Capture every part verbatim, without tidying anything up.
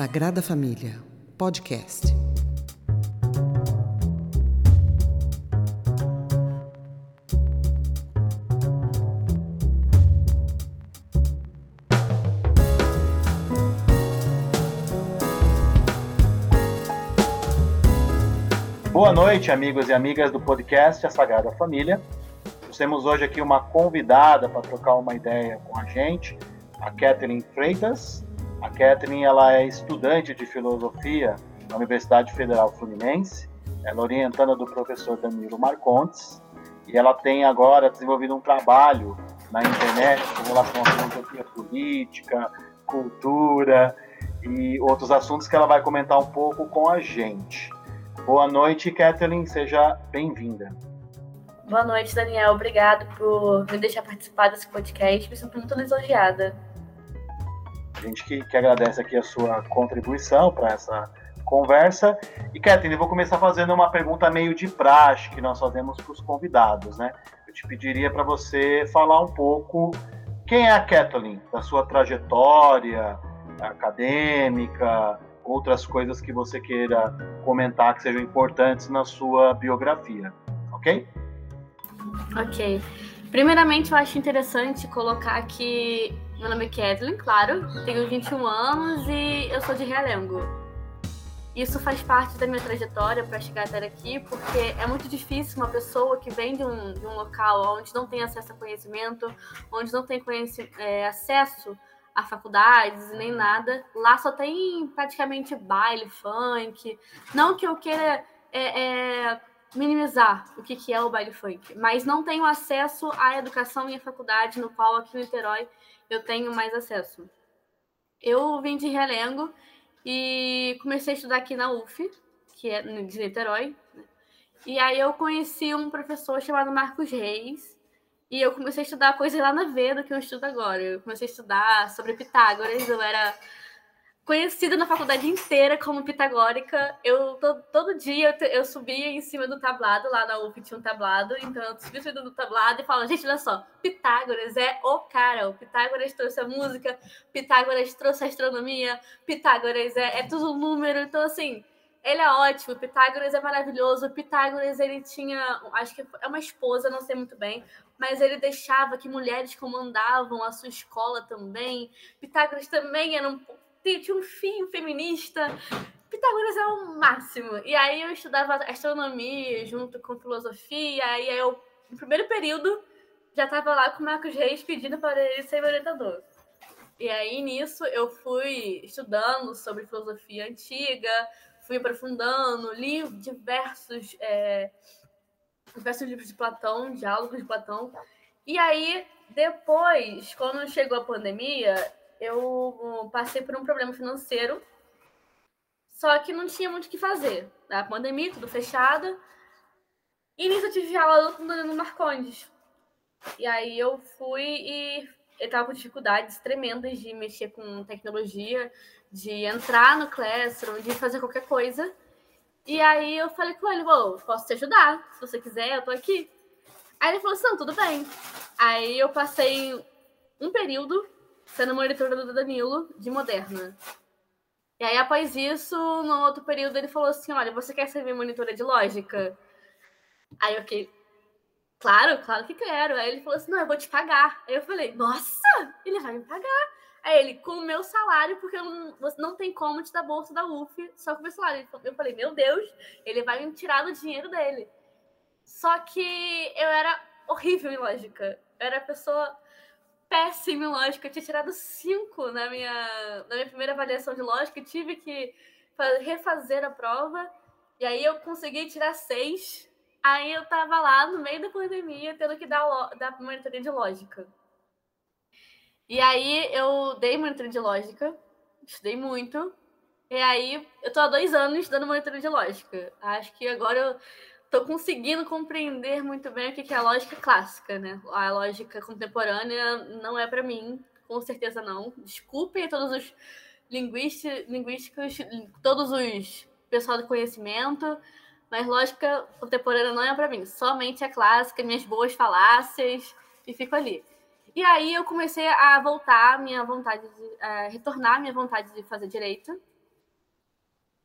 Sagrada Família, podcast. Boa noite, amigos e amigas do podcast A Sagrada Família. Nós temos hoje aqui uma convidada para trocar uma ideia com a gente, a Kathleen Freitas. A Kathleen, ela é estudante de filosofia na Universidade Federal Fluminense, ela é orientanda do professor Danilo Marcondes, e ela tem agora desenvolvido um trabalho na internet com relação à filosofia política, cultura e outros assuntos que ela vai comentar um pouco com a gente. Boa noite, Kathleen, seja bem-vinda. Boa noite, Daniel. Obrigado por me deixar participar desse podcast. Me sinto muito lisonjeada. A gente que, que agradece aqui a sua contribuição para essa conversa. E, Kathleen, eu vou começar fazendo uma pergunta meio de praxe que nós fazemos para os convidados, né? Eu te pediria para você falar um pouco quem é a Kathleen, da sua trajetória acadêmica, outras coisas que você queira comentar que sejam importantes na sua biografia, ok? Ok. Primeiramente, eu acho interessante colocar que meu nome é Kathleen, claro, tenho vinte e um anos e eu sou de Realengo. Isso faz parte da minha trajetória para chegar até aqui, porque é muito difícil uma pessoa que vem de um, de um local onde não tem acesso a conhecimento, onde não tem conheci- é, acesso a faculdades nem nada. Lá só tem praticamente baile, funk. Não que eu queira é, é, minimizar o que, que é o baile funk, mas não tenho acesso à educação e à faculdade, no qual aqui em Niterói eu tenho mais acesso. Eu vim de Realengo e comecei a estudar aqui na U F, que é de Niterói. E aí eu conheci um professor chamado Marcos Reis, e eu comecei a estudar coisas lá na V do que eu estudo agora. Eu comecei a estudar sobre Pitágoras, eu era conhecida na faculdade inteira como pitagórica. Eu, todo, todo dia eu, eu subia em cima do tablado, lá na U F tinha um tablado, então eu subia em cima do tablado e falava, gente, olha só, Pitágoras é o cara, o Pitágoras trouxe a música, Pitágoras trouxe a astronomia, Pitágoras é, é tudo número, então assim, ele é ótimo, Pitágoras é maravilhoso, Pitágoras ele tinha, acho que é uma esposa, não sei muito bem, mas ele deixava que mulheres comandavam a sua escola também, Pitágoras também era um tinha um fim feminista. Pitágoras é o máximo. E aí eu estudava astronomia junto com filosofia. E aí eu, no primeiro período, já estava lá com o Marcos Reis pedindo para ele ser meu orientador. E aí nisso eu fui estudando sobre filosofia antiga, fui aprofundando, li diversos, é, diversos livros de Platão, diálogos de Platão. E aí, depois, quando chegou a pandemia, eu passei por um problema financeiro, só que não tinha muito o que fazer. A pandemia, tudo fechado. E nisso eu tive aula com o Danilo Marcondes. E aí eu fui e eu tava com dificuldades tremendas de mexer com tecnologia, de entrar no Classroom, de fazer qualquer coisa. E aí eu falei com ele, oh, posso te ajudar, se você quiser, eu tô aqui. Aí ele falou assim, não, tudo bem. Aí eu passei um período sendo monitora do Danilo, de Moderna. E aí, após isso, no outro período, ele falou assim, olha, você quer ser minha monitora de lógica? Aí eu fiquei, claro, claro que quero. Aí ele falou assim, não, eu vou te pagar. Aí eu falei, nossa, ele vai me pagar. Aí ele, com o meu salário, porque eu não, você não tem como te dar bolsa da U F, só com o meu salário. Eu falei, meu Deus, ele vai me tirar do dinheiro dele. Só que eu era horrível em lógica. Eu era a pessoa péssima em lógica. Eu tinha tirado cinco na minha, na minha primeira avaliação de lógica e tive que refazer a prova. E aí eu consegui tirar seis. Aí eu tava lá no meio da pandemia tendo que dar, dar monitoria de lógica. E aí eu dei monitoria de lógica, estudei muito. E aí eu tô há dois anos dando monitoria de lógica. Acho que agora eu tô conseguindo compreender muito bem o que é a lógica clássica, né? A lógica contemporânea não é para mim, com certeza não. Desculpem a todos os linguistas, linguísticos, todos os pessoal do conhecimento, mas lógica contemporânea não é para mim. Somente a clássica, minhas boas falácias, e fico ali. E aí eu comecei a voltar, minha vontade de, a retornar minha vontade de fazer direito.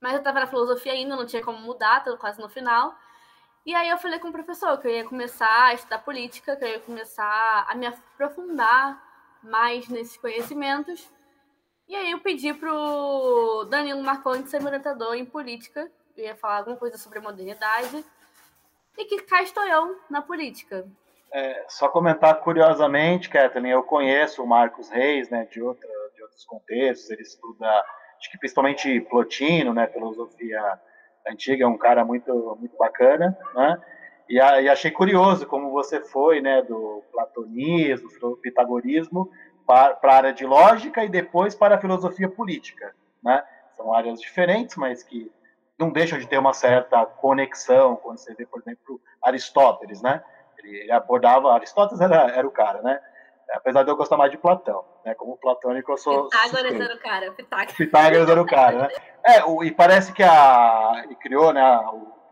mas eu estava na filosofia ainda, não tinha como mudar, estava quase no final. E aí eu falei com o professor que eu ia começar a estudar política, que eu ia começar a me aprofundar mais nesses conhecimentos. E aí eu pedi pro Danilo Marcondes ser meu orientador em política. Eu ia falar alguma coisa sobre a modernidade. E que cá estou eu na política. É, só comentar curiosamente, Kathleen, eu conheço o Marcos Reis, né, de, outra, de outros contextos, ele estuda, acho que principalmente Plotino, né, filosofia antiga, é um cara muito, muito bacana, né, e, a, e achei curioso como você foi, né, do platonismo, do pitagorismo, para, para a área de lógica e depois para a filosofia política, né, são áreas diferentes, mas que não deixam de ter uma certa conexão, quando você vê, por exemplo, Aristóteles, né, ele abordava, Aristóteles era, era o cara, né? Apesar de eu gostar mais de Platão, né? Como platônico eu sou Pitágoras suspeito. era o cara, Pitágoras. Pitágoras era o cara, né? É, o, e parece que a, ele criou, né, a,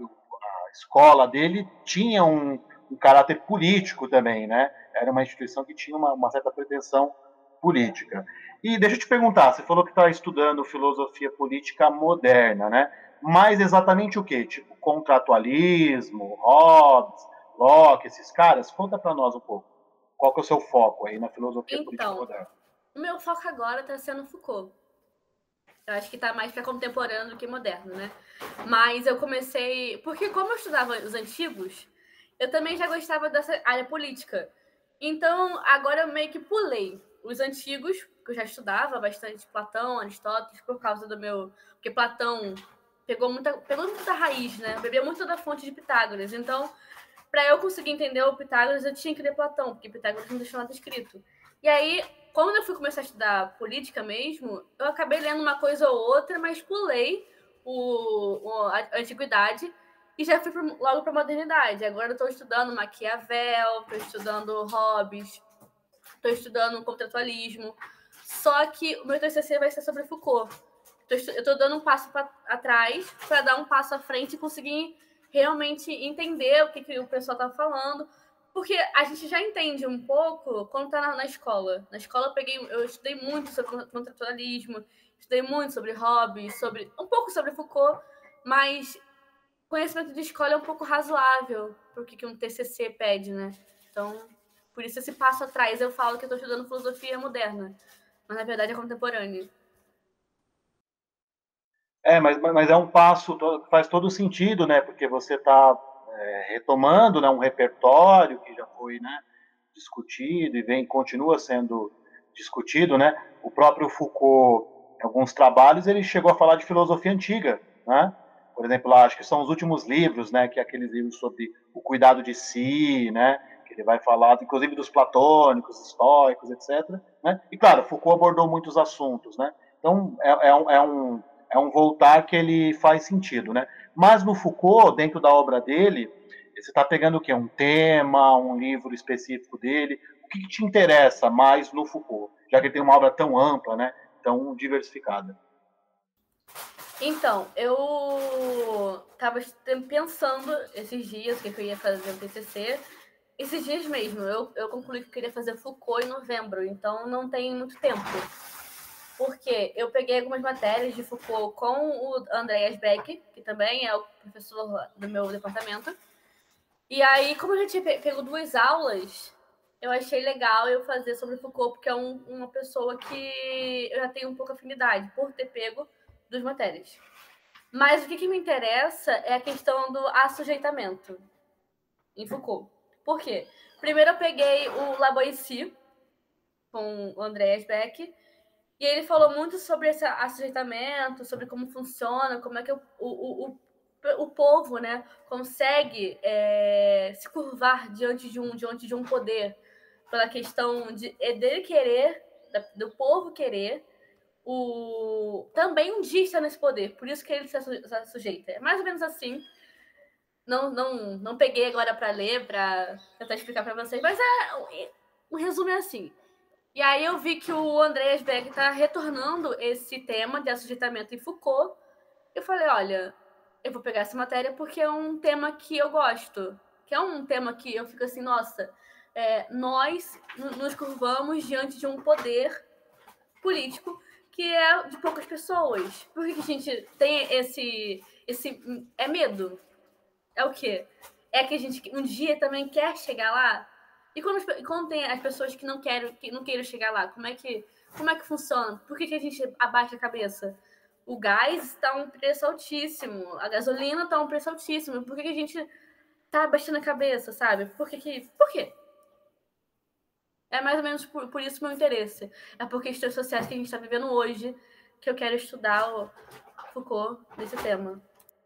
a escola dele tinha um, um caráter político também, né? Era uma instituição que tinha uma, uma certa pretensão política. E deixa eu te perguntar, você falou que está estudando filosofia política moderna, né? Mas exatamente o quê? Tipo, contratualismo, Hobbes, Locke, esses caras? Conta para nós um pouco. Qual que é o seu foco aí na filosofia política Então, moderna? o meu foco agora está sendo Foucault. Eu acho que está mais para contemporâneo do que moderno, né? Mas eu comecei... Porque como eu estudava os antigos, eu também já gostava dessa área política. Então, agora eu meio que pulei os antigos, que eu já estudava bastante Platão, Aristóteles, por causa do meu... Porque Platão pegou muita, pegou muita raiz, né? Bebia muito da fonte de Pitágoras. Então, para eu conseguir entender o Pitágoras, eu tinha que ler Platão, porque Pitágoras não deixou nada escrito. E aí, quando eu fui começar a estudar política mesmo, eu acabei lendo uma coisa ou outra, mas pulei o, o, a antiguidade e já fui pro, logo para a modernidade. Agora eu estou estudando Maquiavel, estou estudando Hobbes, estou estudando contratualismo. Só que o meu T C C vai ser sobre Foucault. Eu estou dando um passo pra, atrás para dar um passo à frente e conseguir realmente entender o que, que o pessoal está falando. Porque a gente já entende um pouco quando está na, na escola. Na escola eu, peguei, eu estudei muito sobre contratualismo, estudei muito sobre Hobbes, sobre, um pouco sobre Foucault, mas conhecimento de escola é um pouco razoável para o que, que um T C C pede, né? Então, por isso esse passo atrás eu falo que eu estou estudando filosofia moderna, mas na verdade é contemporânea. É, mas, mas é um passo que faz todo sentido, né? Porque você está é, retomando, né, um repertório que já foi, né, discutido e vem continua sendo discutido, né? O próprio Foucault, em alguns trabalhos, ele chegou a falar de filosofia antiga, né? Por exemplo, lá, acho que são os últimos livros, né? Que é aqueles livros sobre o cuidado de si, né? Que ele vai falar, inclusive, dos platônicos, estoicos, etcétera. Né? E claro, Foucault abordou muitos assuntos, né? Então é, é um, é um é um voltar que ele faz sentido, né? Mas no Foucault, dentro da obra dele, você está pegando o quê? Um tema, um livro específico dele? O que, que te interessa mais no Foucault? Já que ele tem uma obra tão ampla, né? Tão diversificada. Então, eu estava pensando esses dias que eu ia fazer o T C C. Esses dias mesmo, eu, eu concluí que eu queria fazer Foucault em novembro, então não tem muito tempo. Porque eu peguei algumas matérias de Foucault com o Andreas Beck, que também é o professor do meu departamento. E aí, como eu já tinha pego duas aulas, eu achei legal eu fazer sobre Foucault, porque é um, uma pessoa que eu já tenho um pouco afinidade, por ter pego duas matérias. Mas o que, que me interessa é a questão do assujeitamento em Foucault. Por quê? Primeiro eu peguei o Lavoisier, com o Andreas Beck, e ele falou muito sobre esse assujeitamento, sobre como funciona, como é que o, o, o, o povo, né, consegue é, se curvar diante de, um, diante de um poder, pela questão de, dele querer, do povo querer, o, também um dia está nesse poder, por isso que ele se sujeita. É mais ou menos assim. Não, não, não peguei agora para ler, para tentar explicar para vocês, mas é, o resumo é assim. E aí eu vi que o Andreas Beck está retornando esse tema de assujeitamento em Foucault. Eu falei, olha, eu vou pegar essa matéria porque é um tema que eu gosto. Que é um tema que eu fico assim, nossa, é, nós nos curvamos diante de um poder político que é de poucas pessoas. Por que, que a gente tem esse, esse... É medo? É o quê? É que a gente um dia também quer chegar lá? E quando, quando tem as pessoas que não querem, que não queiram chegar lá, como é que, como é que funciona? Por que, que a gente abaixa a cabeça? O gás está um preço altíssimo, a gasolina está um preço altíssimo. Por que, que a gente tá abaixando a cabeça, sabe? Por que que... Por quê? É mais ou menos por, por isso o meu interesse. É por questões sociais que a gente está vivendo hoje que eu quero estudar o Foucault nesse tema.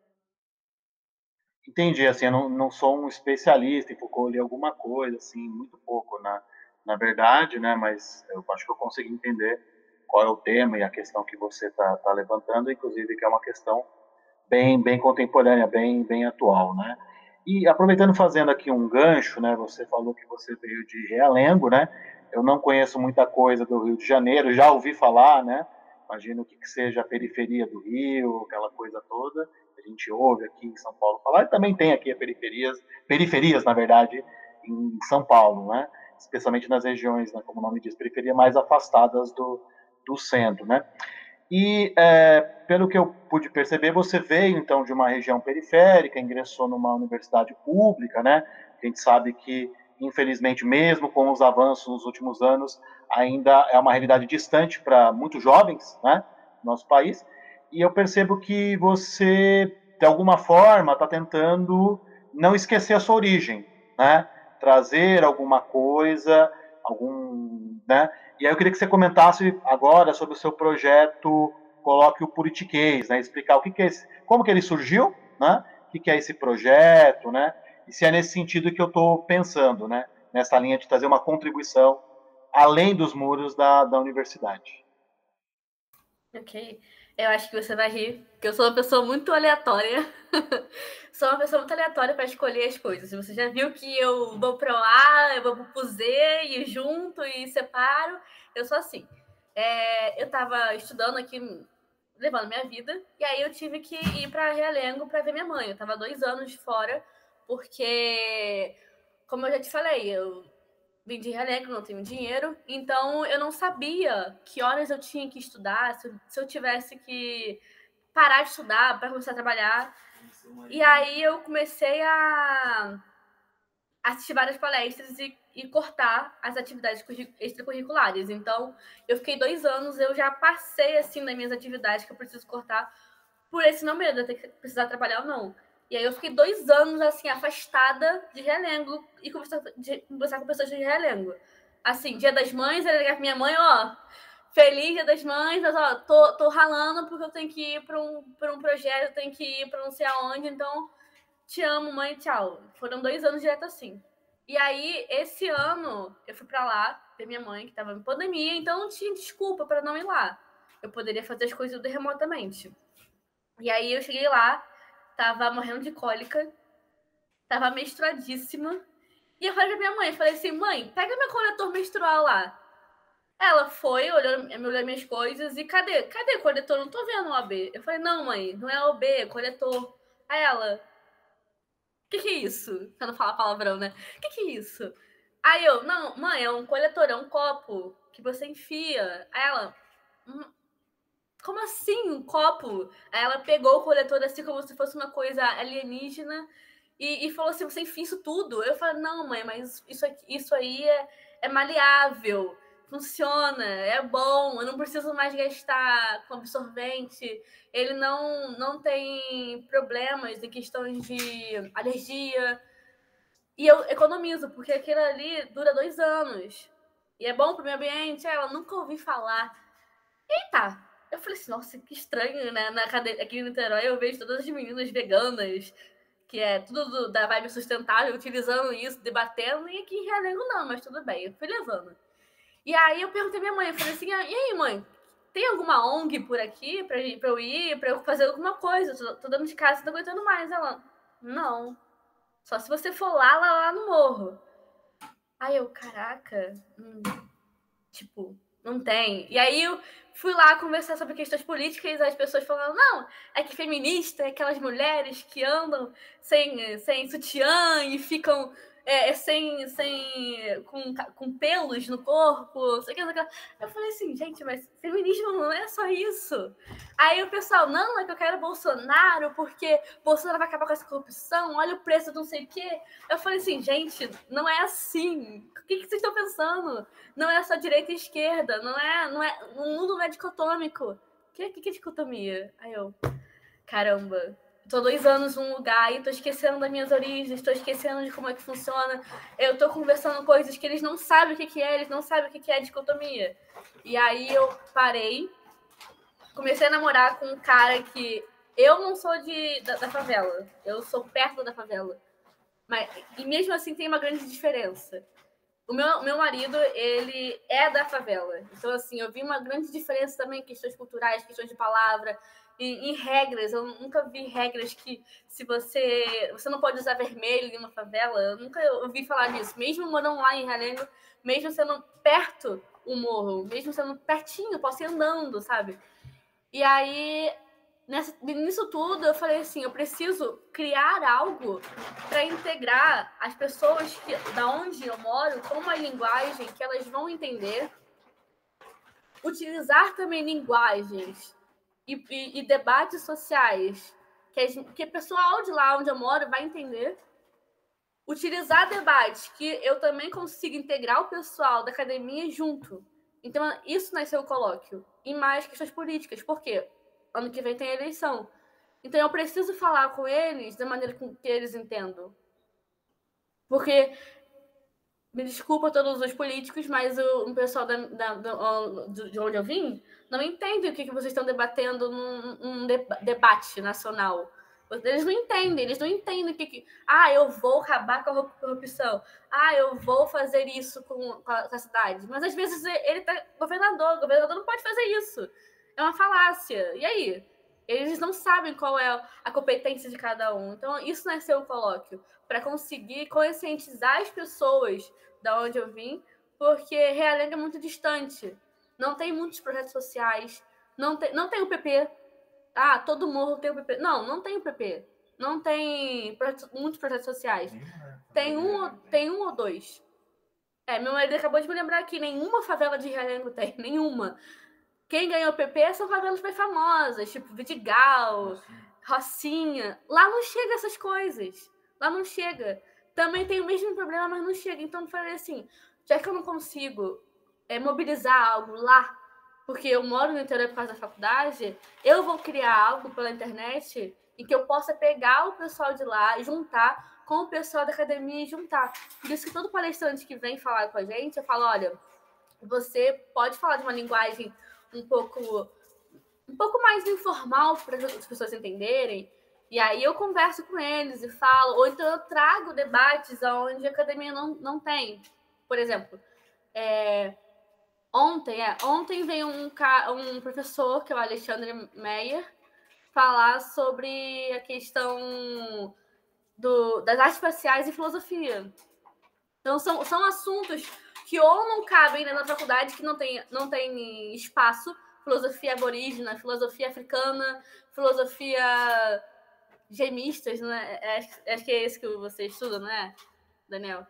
Entendi, assim, eu não, não sou um especialista em Foucault, li alguma coisa, assim, muito pouco, na, na verdade, né, mas eu acho que eu consegui entender qual é o tema e a questão que você está tá levantando, inclusive que é uma questão bem, bem contemporânea, bem, bem atual, né. E aproveitando, fazendo aqui um gancho, né, você falou que você veio de Realengo, né, eu não conheço muita coisa do Rio de Janeiro, já ouvi falar, né, imagino que, que seja a periferia do Rio, aquela coisa toda, a gente ouve aqui em São Paulo falar, e também tem aqui a periferias, periferias, na verdade, em São Paulo, né, especialmente nas regiões, né, como o nome diz, periferias mais afastadas do, do centro, né. E, é, pelo que eu pude perceber, você veio, então, de uma região periférica, ingressou numa universidade pública, né? A gente sabe que, infelizmente, mesmo com os avanços nos últimos anos, ainda é uma realidade distante para muitos jovens, né? No nosso país. E eu percebo que você, de alguma forma, está tentando não esquecer a sua origem, né? Trazer alguma coisa, algum, né? E aí eu queria que você comentasse agora sobre o seu projeto Coloque o Politiquês, né? Explicar o que, que é esse, como que ele surgiu, né? O que, que é esse projeto, né? E se é nesse sentido que eu estou pensando, né? Nessa linha de trazer uma contribuição além dos muros da, da universidade. Ok. Eu acho que você vai rir, porque eu sou uma pessoa muito aleatória. Sou uma pessoa muito aleatória para escolher as coisas. Você já viu que eu vou para o A, eu vou para o Z, e junto e separo. Eu sou assim. É, eu estava estudando aqui, levando minha vida, e aí eu tive que ir para Realengo para ver minha mãe. Eu estava dois anos fora, porque, como eu já te falei, eu vim de Realengo, não tenho dinheiro, então eu não sabia que horas eu tinha que estudar, se eu, se eu tivesse que parar de estudar para começar a trabalhar. E aí eu comecei a assistir várias palestras e, e cortar as atividades extracurriculares. Então, eu fiquei dois anos, eu já passei, assim, nas minhas atividades que eu preciso cortar por esse não medo de ter que precisar trabalhar ou não. E aí eu fiquei dois anos, assim, afastada de Realengo e conversar, de, conversar com pessoas de Realengo. Assim, Dia das Mães, eu ia ligar pra minha mãe, ó, feliz Dia das Mães, mas, ó, tô, tô ralando porque eu tenho que ir pra um, pra um projeto, eu tenho que ir pra não sei aonde, então, te amo, mãe, tchau. Foram dois anos direto assim. E aí, esse ano, eu fui pra lá ver minha mãe, que tava em pandemia, então não tinha desculpa pra não ir lá. Eu poderia fazer as coisas remotamente. E aí eu cheguei lá, tava morrendo de cólica, tava menstruadíssima. E eu falei pra minha mãe, falei assim, mãe, pega meu coletor menstrual lá. Ela foi, olhou, me olhou minhas coisas e cadê? Cadê o coletor? Não tô vendo o O B. Eu falei, não, mãe, não é O B, é coletor. Aí ela, o que que é isso? Pra não falar palavrão, né? O que que é isso? Aí eu, não, mãe, é um coletor, é um copo que você enfia. Aí ela, como assim, um copo? Aí ela pegou o coletor assim como se fosse uma coisa alienígena e, e falou assim, você enfia isso tudo? Eu falei, não, mãe, mas isso, aqui, isso aí é, é maleável, funciona, é bom, eu não preciso mais gastar com absorvente, ele não, não tem problemas em questões de alergia. E eu economizo, porque aquilo ali dura dois anos. E é bom pro meio ambiente? Ela, nunca ouvi falar. Eita! Eu falei assim, nossa, que estranho, né? Na cadeia, aqui em Niterói eu vejo todas as meninas veganas, que é tudo do, da vibe sustentável, utilizando isso, debatendo, e aqui em Realengo não, mas tudo bem, eu fui levando. E aí eu perguntei à minha mãe, eu falei assim, e aí, mãe, tem alguma O N G por aqui pra, pra eu ir, pra eu fazer alguma coisa? Tô, tô dando de casa, não tô aguentando mais. Ela, não, só se você for lá, lá, lá no morro. Aí eu, caraca, hum, tipo, não tem. E aí eu fui lá conversar sobre questões políticas e as pessoas falando, não, é que feminista é aquelas mulheres que andam sem, sem sutiã e ficam é, é sem, sem com, com pelos no corpo, sei que, sei que. Eu falei assim, gente, mas feminismo não é só isso. Aí o pessoal, não, é que eu quero Bolsonaro, porque Bolsonaro vai acabar com essa corrupção, olha o preço do não sei o quê. Eu falei assim, gente, não é assim. O que, que vocês estão pensando? Não é só direita e esquerda, não é, não é, o mundo não é dicotômico. O que, que, que é dicotomia? Aí eu, caramba, tô dois anos num lugar e tô esquecendo das minhas origens, tô esquecendo de como é que funciona. Eu tô conversando coisas que eles não sabem o que, que é, eles não sabem o que, que é dicotomia. E aí eu parei, comecei a namorar com um cara que eu não sou de, da, da favela, eu sou perto da favela. Mas, e mesmo assim tem uma grande diferença. O meu, meu marido, ele é da favela. Então, assim, eu vi uma grande diferença também em questões culturais, questões de palavra, em, em regras. Eu nunca vi regras que se você... Você não pode usar vermelho em uma favela. Eu nunca ouvi falar disso. Mesmo morando lá em Realengo, mesmo sendo perto o morro, mesmo sendo pertinho, posso ir andando, sabe? E aí, nessa, nisso tudo, eu falei assim, eu preciso criar algo para integrar as pessoas que, da onde eu moro com uma linguagem que elas vão entender, utilizar também linguagens e, e, e debates sociais que, a gente, que o pessoal de lá onde eu moro vai entender, utilizar debates que eu também consigo integrar o pessoal da academia junto. Então, isso nasceu o colóquio. E mais questões políticas. Por quê? Ano que vem tem eleição. Então, eu preciso falar com eles da maneira que eles entendam. Porque, me desculpa todos os políticos, mas o, o pessoal da, da, da, de onde eu vim não entende o que, que vocês estão debatendo num, num debate nacional. Eles não entendem, eles não entendem o que, que... Ah, eu vou acabar com a corrupção. Ah, eu vou fazer isso com, com, a, com a cidade. Mas, às vezes, ele tá governador. O governador não pode fazer isso. É uma falácia. E aí? Eles não sabem qual é a competência de cada um. Então, isso nasceu o colóquio. Para conseguir conscientizar as pessoas da onde eu vim, porque Realengo é muito distante. Não tem muitos projetos sociais. Não tem, não tem o P P. Ah, todo morro tem o P P. Não, não tem o P P. Não tem projetos, muitos projetos sociais. Tem um, tem um ou dois. É, meu marido acabou de me lembrar que nenhuma favela de Realengo tem. Nenhuma. Quem ganhou o P P são favelas bem famosas, tipo Vidigal, Rocinha. Lá não chega essas coisas. Lá não chega. Também tem o mesmo problema, mas não chega. Então eu falei assim, já que eu não consigo é, mobilizar algo lá, porque eu moro no interior por causa da faculdade, eu vou criar algo pela internet em que eu possa pegar o pessoal de lá e juntar com o pessoal da academia e juntar. Por isso que todo palestrante que vem falar com a gente, eu falo, olha, você pode falar de uma linguagem um pouco, um pouco mais informal para as pessoas entenderem, e aí eu converso com eles e falo, ou então eu trago debates onde a academia não, não tem. Por exemplo, é... Ontem, é, ontem veio um, um professor, que é o Alexandre Meyer, falar sobre a questão do, das artes faciais e filosofia. Então, são, são assuntos que ou não cabem na faculdade, que não tem, não tem espaço, filosofia aborígena, filosofia africana, filosofia gemistas, né? Acho, acho que é esse que você estuda, não é, Daniel?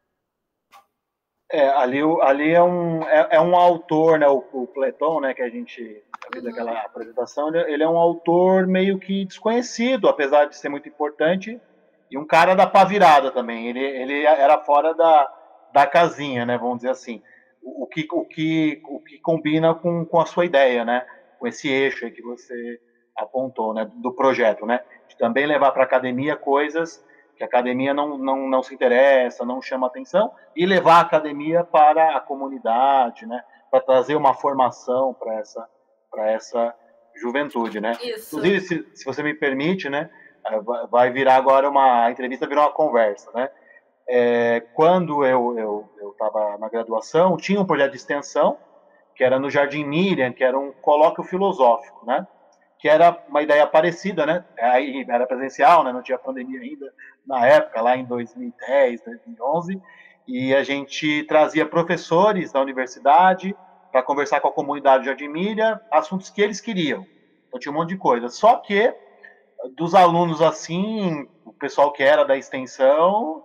É, ali, ali é, um, é, é um autor, né, o, o Platão, né, que a gente fez uhum. aquela apresentação, ele, ele é um autor meio que desconhecido, apesar de ser muito importante, e um cara da pá virada também, ele, ele era fora da, da casinha, né, vamos dizer assim, o, o, que, o, que, o que combina com, com a sua ideia, né, com esse eixo aí que você apontou, né, do projeto, né, de também levar para a academia coisas que a academia não, não, não se interessa, não chama atenção, e levar a academia para a comunidade, né, para trazer uma formação para essa, para essa juventude, né. Isso. Inclusive, se, se você me permite, né, vai virar agora uma a entrevista, virou uma conversa, né. É, quando eu eu estava na graduação, tinha um projeto de extensão, que era no Jardim Miriam, que era um colóquio filosófico, né, que era uma ideia parecida, né, aí era presencial, né, não tinha pandemia ainda, na época, lá em dois mil e dez, dois mil e onze, e a gente trazia professores da universidade para conversar com a comunidade de Jardim Miriam, assuntos que eles queriam. Então tinha um monte de coisa. Só que, dos alunos assim, o pessoal que era da extensão,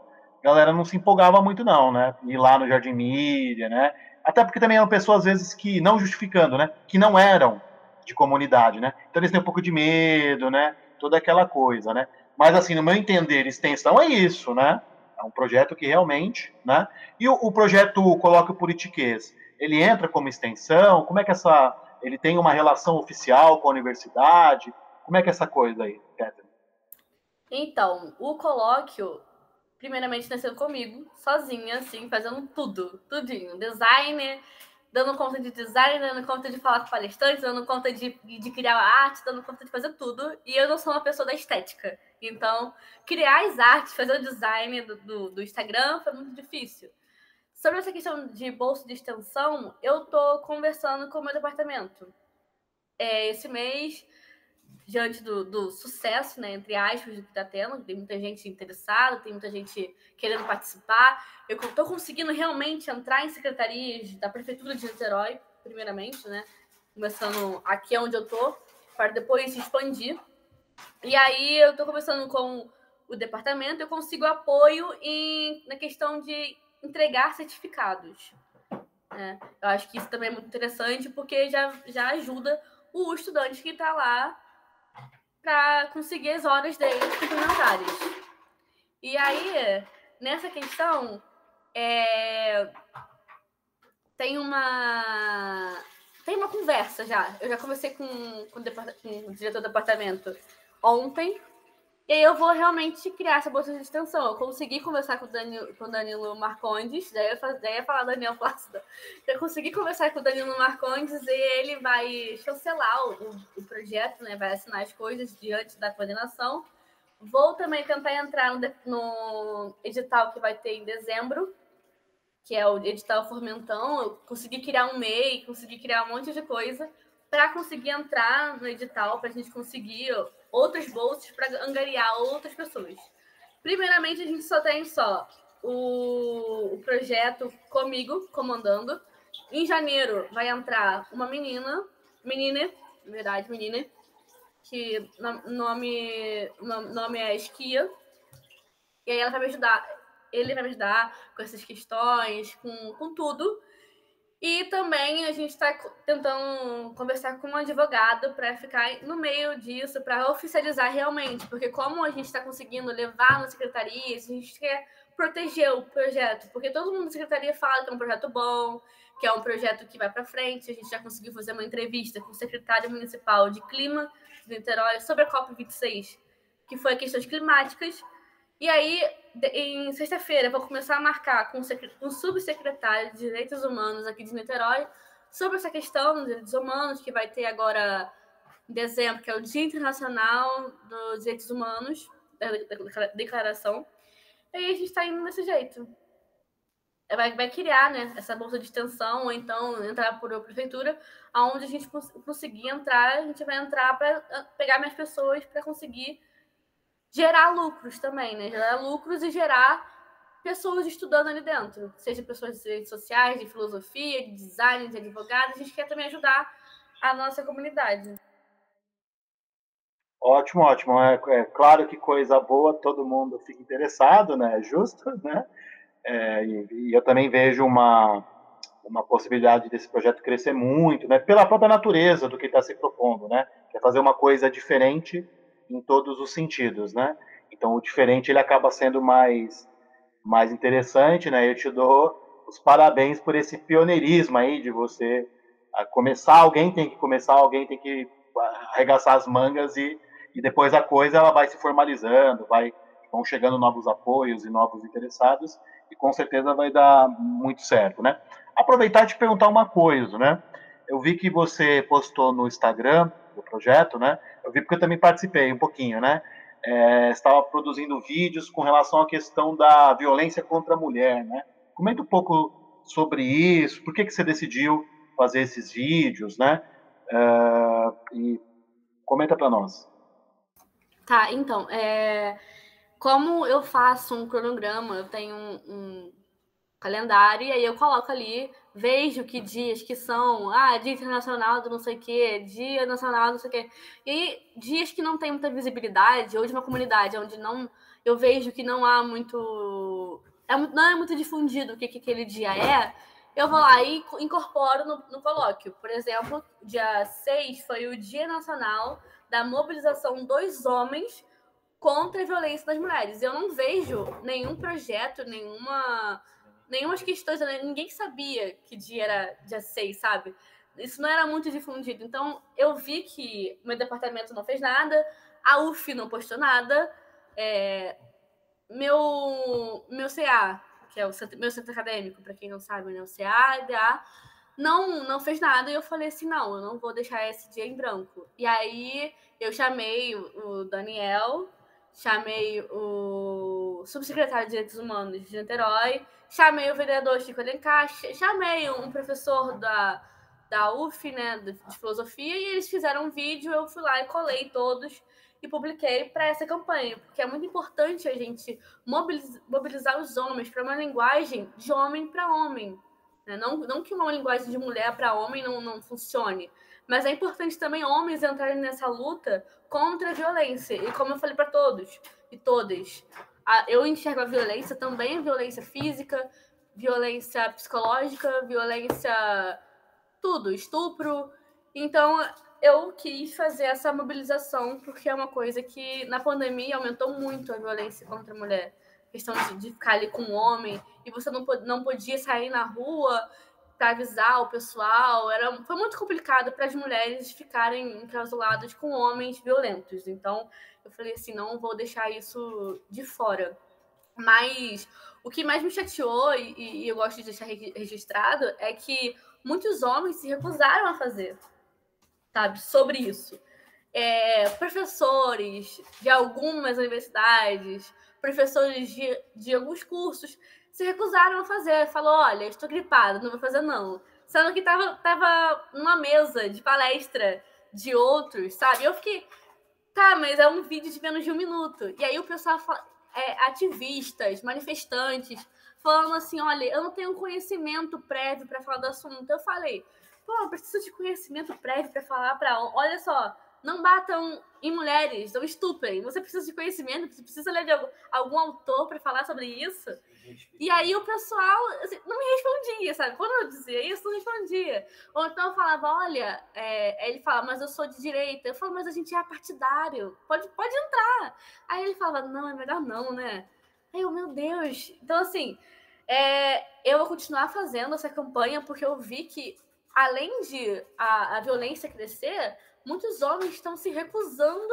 a galera não se empolgava muito não, né? Ir lá no Jardim Mídia, né? Até porque também eram pessoas, às vezes, que, não justificando, né? Que não eram de comunidade, né? Então eles têm um pouco de medo, né? Toda aquela coisa, né? Mas, assim, no meu entender, extensão é isso, né? É um projeto que realmente, né? E o, o projeto Coloque o Politiquês, ele entra como extensão? Como é que essa... Ele tem uma relação oficial com a universidade? Como é que é essa coisa aí, Catherine? Então, o colóquio, primeiramente, nasceu comigo, sozinha, assim, fazendo tudo, tudinho. Design, dando conta de design, dando conta de falar com palestrantes, dando conta de, de criar arte, dando conta de fazer tudo. E eu não sou uma pessoa da estética. Então, criar as artes, fazer o design do, do, do Instagram foi muito difícil. Sobre essa questão de bolsa de extensão, eu tô conversando com o meu departamento. É, esse mês, diante do, do sucesso, né, entre aspas, do que está tendo, tem muita gente interessada, tem muita gente querendo participar. Eu estou conseguindo realmente entrar em secretarias da Prefeitura de Niterói, primeiramente, né, começando aqui onde eu estou, para depois se expandir. E aí eu estou conversando com o departamento, eu consigo apoio em, na questão de entregar certificados. Né? Eu acho que isso também é muito interessante, porque já, já ajuda o estudante que está lá para conseguir as horas dele complementares. E aí, nessa questão, é... tem uma tem uma conversa já. Eu já conversei com, com, o, depart... com o diretor do departamento ontem, e aí eu vou realmente criar essa bolsa de extensão. Eu consegui conversar com o Danilo, com o Danilo Marcondes, daí eu, faz... daí eu ia falar Daniel Plácido. Eu consegui conversar com o Danilo Marcondes e ele vai chancelar o, o projeto, né? Vai assinar as coisas diante da coordenação. Vou também tentar entrar no, no edital que vai ter em dezembro, que é o edital Formentão. Eu consegui criar um M E I, consegui criar um monte de coisa para conseguir entrar no edital, para a gente conseguir outras bolsas para angariar outras pessoas. Primeiramente, a gente só tem só o, o projeto comigo, comandando. Em janeiro vai entrar uma menina, menina, na verdade, menina, que nome, nome é Esquia, e aí ela vai me ajudar, ele vai me ajudar com essas questões, com, com tudo. E também a gente está tentando conversar com um advogado para ficar no meio disso, para oficializar realmente, porque como a gente está conseguindo levar na secretaria, a gente quer proteger o projeto, porque todo mundo da secretaria fala que é um projeto bom, que é um projeto que vai para frente. A gente já conseguiu fazer uma entrevista com o secretário municipal de Clima de Niterói sobre a COP vinte e seis, que foi questões climáticas. E aí, em sexta-feira, eu vou começar a marcar com o subsecretário de Direitos Humanos aqui de Niterói sobre essa questão dos direitos humanos, que vai ter agora em dezembro, que é o Dia Internacional dos Direitos Humanos, da declaração. E aí a gente está indo desse jeito. Vai, vai criar, né, essa bolsa de extensão, ou então entrar por uma prefeitura, onde a gente cons- conseguir entrar, a gente vai entrar para pegar mais pessoas para conseguir gerar lucros também, né? Gerar lucros e gerar pessoas estudando ali dentro. Seja pessoas de redes sociais, de filosofia, de design, de advogado. A gente quer também ajudar a nossa comunidade. Ótimo, ótimo. É, é claro que coisa boa, todo mundo fica interessado, né? É justo, né? É, e, e eu também vejo uma, uma possibilidade desse projeto crescer muito, né? Pela própria natureza do que está se propondo, né? Que é fazer uma coisa diferente em todos os sentidos, né? Então o diferente ele acaba sendo mais mais interessante, né? Eu te dou os parabéns por esse pioneirismo aí de você começar, alguém tem que começar, alguém tem que arregaçar as mangas e, e depois a coisa ela vai se formalizando, vai vão chegando novos apoios e novos interessados e com certeza vai dar muito certo, né? Aproveitar e te perguntar uma coisa, né? Eu vi que você postou no Instagram do projeto, né? Eu vi porque eu também participei um pouquinho, né? É, estava produzindo vídeos com relação à questão da violência contra a mulher, né? Comenta um pouco sobre isso, por que, que você decidiu fazer esses vídeos, né? Uh, e comenta para nós. Tá, então, é... como eu faço um cronograma, eu tenho um, um calendário, e aí eu coloco ali, vejo que dias que são, ah, Dia Internacional do não sei o quê, Dia Nacional do não sei o quê, e dias que não tem muita visibilidade, ou de uma comunidade onde não, eu vejo que não há muito é, não é muito difundido o que, que aquele dia é, eu vou lá e incorporo no, no colóquio. Por exemplo, dia seis foi o Dia Nacional da Mobilização dos Homens contra a Violência das Mulheres. Eu não vejo nenhum projeto, nenhuma, nenhumas questões, ninguém sabia que dia era dia seis, sabe? Isso não era muito difundido. Então, eu vi que meu departamento não fez nada, a U F não postou nada, é, meu, meu C A, que é o centro, meu centro acadêmico, para quem não sabe, né, o C A, D A, não, não fez nada, e eu falei assim, não, eu não vou deixar esse dia em branco. E aí eu chamei o, o Daniel, chamei o subsecretário de Direitos Humanos de Niterói, chamei o vereador Chico Alencar, chamei um professor da, da U F, né, de, de filosofia, e eles fizeram um vídeo, eu fui lá e colei todos e publiquei para essa campanha, porque é muito importante a gente mobilizar, mobilizar os homens para uma linguagem de homem para homem. Né? Não, não que uma linguagem de mulher para homem não, não funcione, mas é importante também homens entrarem nessa luta contra a violência. E como eu falei para todos e todas, a, eu enxergo a violência também, violência física, violência psicológica, violência tudo, estupro. Então, eu quis fazer essa mobilização porque é uma coisa que na pandemia aumentou muito a violência contra a mulher. A questão de, de ficar ali com um homem e você não, não podia sair na rua para avisar o pessoal. Era, foi muito complicado para as mulheres ficarem enclausuladas com homens violentos. Então, eu falei assim, não vou deixar isso de fora. Mas o que mais me chateou, e, e eu gosto de deixar registrado, é que muitos homens se recusaram a fazer, sabe, sobre isso. É, professores de algumas universidades, professores de, de alguns cursos, se recusaram a fazer. Falou, olha, estou gripada, não vou fazer não. Sendo que tava, tava numa mesa de palestra de outros, sabe? Eu fiquei, tá, mas é um vídeo de menos de um minuto. E aí o pessoal, é, ativistas, manifestantes, falando assim, olha, eu não tenho conhecimento prévio para falar do assunto. Eu falei, pô, eu preciso de conhecimento prévio para falar para... Olha só, não batam em mulheres, não estuprem. Você precisa de conhecimento, você precisa ler de algum, algum autor para falar sobre isso. E aí o pessoal assim, não me respondia, sabe? Quando eu dizia isso, não respondia. Ou então eu falava, olha, é... ele fala, mas eu sou de direita. Eu falo, mas a gente é partidário, pode, pode entrar. Aí ele falava, não, é melhor não, né? Aí eu, meu Deus. Então, assim, é... eu vou continuar fazendo essa campanha porque eu vi que, além de a, a violência crescer, muitos homens estão se recusando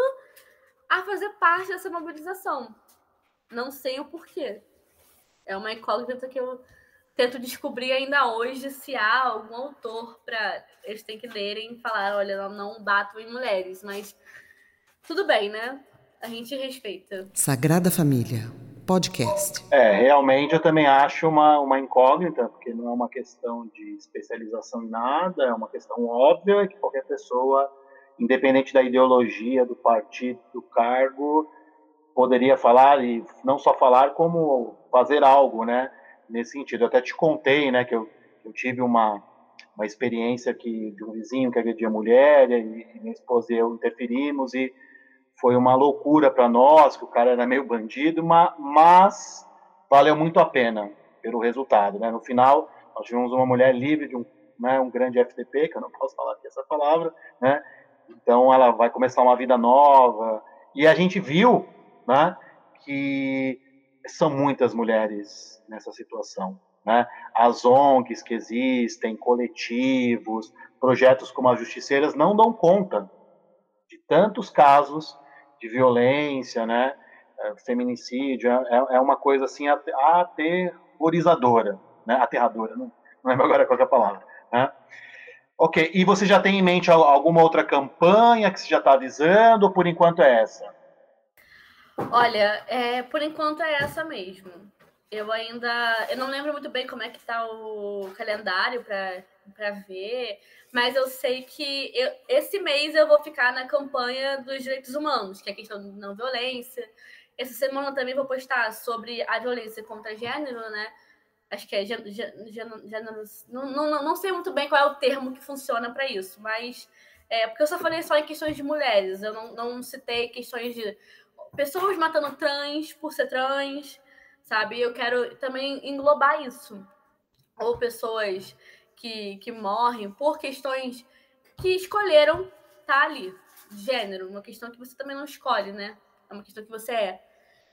a fazer parte dessa mobilização. Não sei o porquê. É uma incógnita que eu tento descobrir ainda hoje se há algum autor para eles terem que lerem e falar, olha, não batam em mulheres. Mas tudo bem, né? A gente respeita. Sagrada Família, podcast. É, realmente eu também acho uma, uma incógnita, porque não é uma questão de especialização em nada, é uma questão óbvia que qualquer pessoa, independente da ideologia, do partido, do cargo, poderia falar, e não só falar, como fazer algo, né, nesse sentido. Eu até te contei, né, que eu, eu tive uma, uma experiência que, de um vizinho que agredia mulher, e, e minha esposa e eu interferimos, e foi uma loucura para nós, que o cara era meio bandido, mas, mas valeu muito a pena pelo resultado, né. No final, nós tivemos uma mulher livre de um, né, um grande F D P, que eu não posso falar aqui essa palavra, né, então ela vai começar uma vida nova, e a gente viu, né, que são muitas mulheres nessa situação, né? As O N Gs que existem, coletivos, projetos como as Justiceiras não dão conta de tantos casos de violência, né? Feminicídio, é, é uma coisa assim aterrorizadora, né? Aterradora, não, não lembro agora qual é a palavra, né? Ok, e você já tem em mente alguma outra campanha que você já está avisando, ou por enquanto é essa? Olha, é, por enquanto é essa mesmo. Eu ainda... Eu não lembro muito bem como é que tá o calendário para ver, mas eu sei que eu, esse mês eu vou ficar na campanha dos direitos humanos, que é a questão de não violência. Essa semana também vou postar sobre a violência contra gênero, né? Acho que é gênero... gênero não, não, não sei muito bem qual é o termo que funciona para isso, mas... É, porque eu só falei só em questões de mulheres, eu não, não citei questões de... pessoas matando trans por ser trans, sabe? Eu quero também englobar isso. Ou pessoas que, que morrem por questões que escolheram estar ali. Gênero, uma questão que você também não escolhe, né? É uma questão que você é.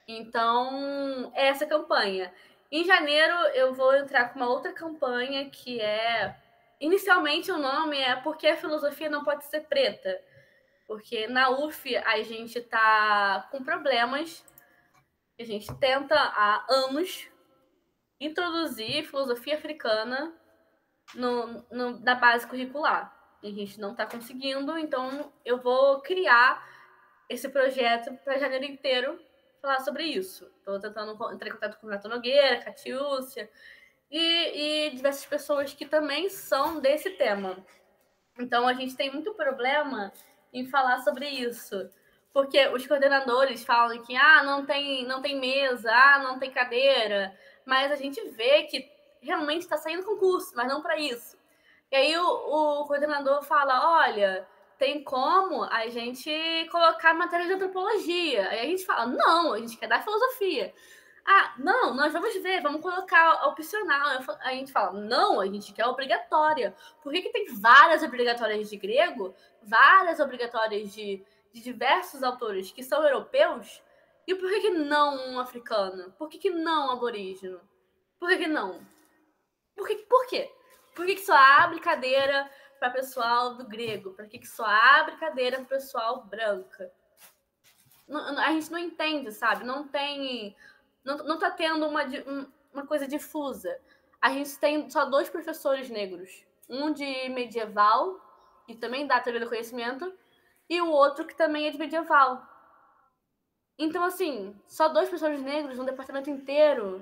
Então, é essa campanha. Em janeiro, eu vou entrar com uma outra campanha que é... Inicialmente, o nome é Por que a Filosofia Não Pode Ser Preta? Porque na U F a gente tá com problemas. A gente tenta há anos introduzir filosofia africana no, no, na base curricular. E a gente não está conseguindo, então eu vou criar esse projeto para janeiro inteiro falar sobre isso. Estou tentando entrar em contato com o Nato Nogueira, Catiúcia e, e diversas pessoas que também são desse tema. Então a gente tem muito problema em falar sobre isso. Porque os coordenadores falam que ah, não tem, não tem mesa, ah, não tem cadeira, mas a gente vê que realmente está saindo concurso, mas não para isso. E aí o, o coordenador fala, olha, tem como a gente colocar matéria de antropologia. Aí a gente fala, não, a gente quer dar filosofia. Ah, não, nós vamos ver, vamos colocar opcional. A gente fala, não, a gente quer obrigatória. Por que, que tem várias obrigatórias de grego, várias obrigatórias de, de diversos autores que são europeus, e por que, que não um africano? Por que, que não um aborígeno? Por que, que não? Por, que, por quê? Por que, que só abre cadeira para pessoal do grego? Por que, que só abre cadeira para pessoal branca? Não, a gente não entende, sabe? Não tem... Não, não tá tendo uma, uma coisa difusa. A gente tem só dois professores negros. Um de medieval, que também dá teoria do conhecimento, e o outro que também é de medieval. Então, assim, só dois professores negros no departamento inteiro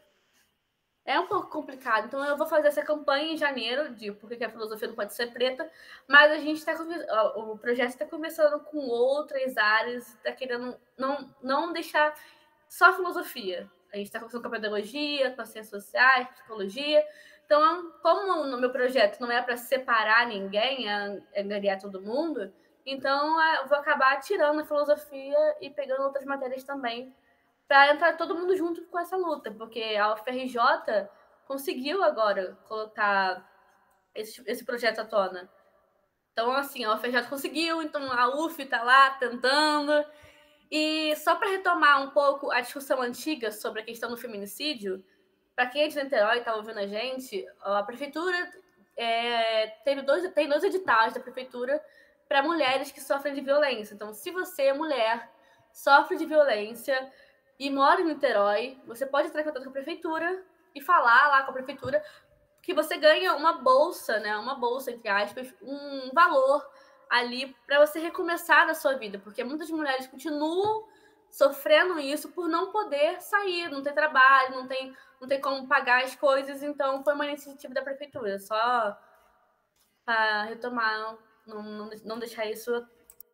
é um pouco complicado. Então, eu vou fazer essa campanha em janeiro, de por que a filosofia não pode ser preta, mas a gente está... O projeto está começando com outras áreas, está querendo não, não deixar... Só filosofia. A gente está começando com a pedagogia, com as ciências sociais, psicologia. Então, como no meu projeto não é para separar ninguém, é angariar todo mundo, então eu vou acabar tirando a filosofia e pegando outras matérias também, para entrar todo mundo junto com essa luta, porque a U F R J conseguiu agora colocar esse, esse projeto à tona. Então, assim, a U F R J conseguiu, então a U F está lá tentando... E só para retomar um pouco a discussão antiga sobre a questão do feminicídio, para quem é de Niterói e está ouvindo a gente, a prefeitura é, teve dois, tem dois editais da prefeitura para mulheres que sofrem de violência. Então, se você é mulher, sofre de violência e mora em Niterói, você pode entrar em contato com a prefeitura e falar lá com a prefeitura que você ganha uma bolsa, né, uma bolsa, entre aspas, um valor ali para você recomeçar a sua vida, porque muitas mulheres continuam sofrendo isso por não poder sair, não ter trabalho, não tem, não tem como pagar as coisas, então foi uma iniciativa da prefeitura, só para retomar, não, não, não deixar isso...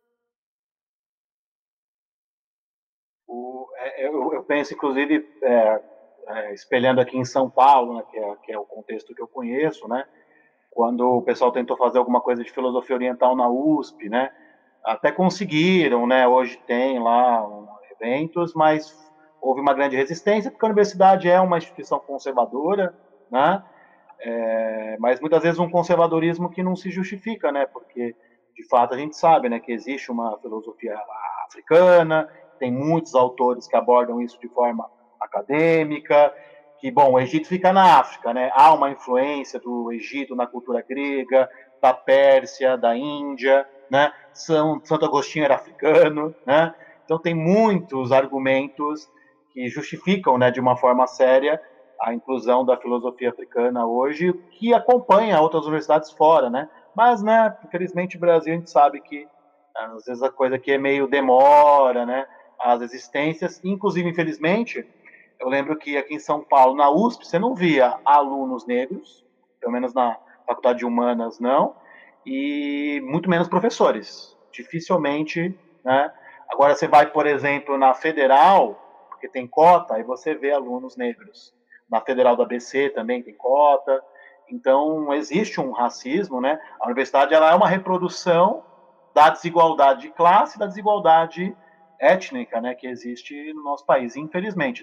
O, é, eu, eu penso, inclusive, é, é, espelhando aqui em São Paulo, né, que, é, que é o contexto que eu conheço, né, quando o pessoal tentou fazer alguma coisa de filosofia oriental na U S P, né? Até conseguiram, né? Hoje tem lá um, eventos, mas houve uma grande resistência, porque a universidade é uma instituição conservadora, né? É, mas muitas vezes um conservadorismo que não se justifica, né? Porque, de fato, a gente sabe, né, que existe uma filosofia africana, tem muitos autores que abordam isso de forma acadêmica, que, bom, o Egito fica na África, né? Há uma influência do Egito na cultura grega, da Pérsia, da Índia, né? São, Santo Agostinho era africano, né? Então tem muitos argumentos que justificam, né, de uma forma séria a inclusão da filosofia africana hoje, que acompanha outras universidades fora, né? Mas, né, infelizmente, o Brasil, a gente sabe que às vezes a coisa aqui é meio demora, né? As existências, inclusive, infelizmente, eu lembro que aqui em São Paulo, na U S P, você não via alunos negros, pelo menos na Faculdade de Humanas não, e muito menos professores. Dificilmente, né? Agora você vai, por exemplo, na Federal, porque tem cota, aí você vê alunos negros. Na Federal da A B C também tem cota. Então, existe um racismo, né? A universidade ela é uma reprodução da desigualdade de classe, da desigualdade étnica, né, que existe no nosso país, infelizmente, né?